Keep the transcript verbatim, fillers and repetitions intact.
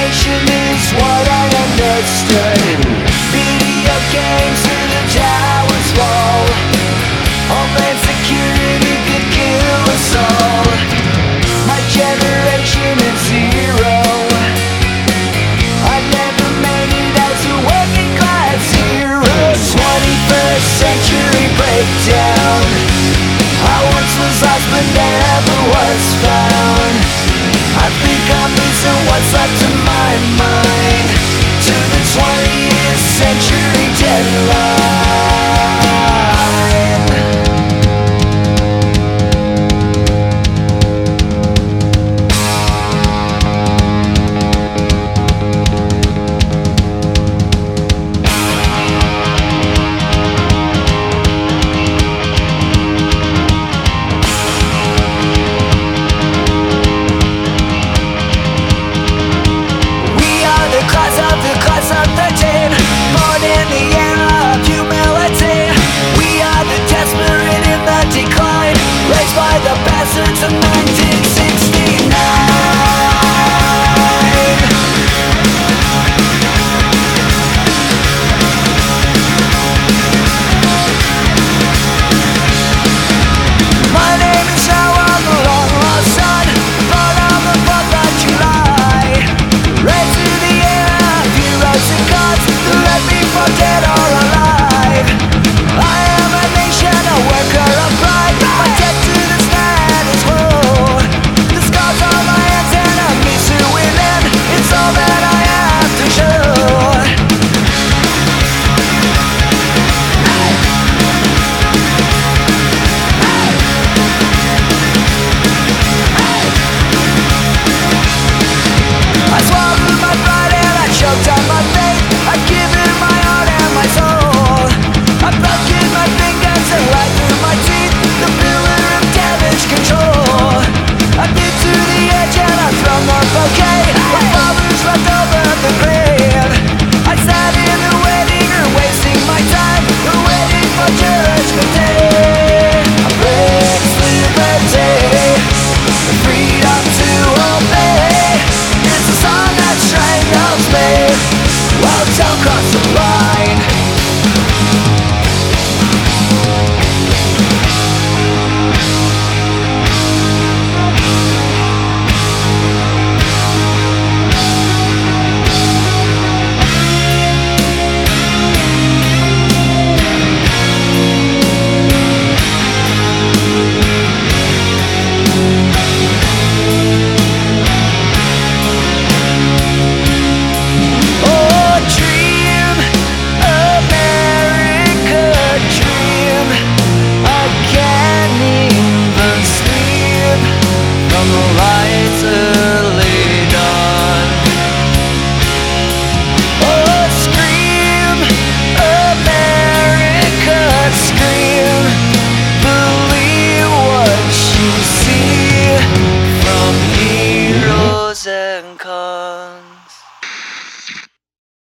generation is what I understood. Video games to the towers fall. Homeland security could kill us all. My generation is zero. I never made it as a working class hero. twenty-first century breakdown. I once was lost but never was found. I think I'm losing what's left of my mind to the twentieth century deadline.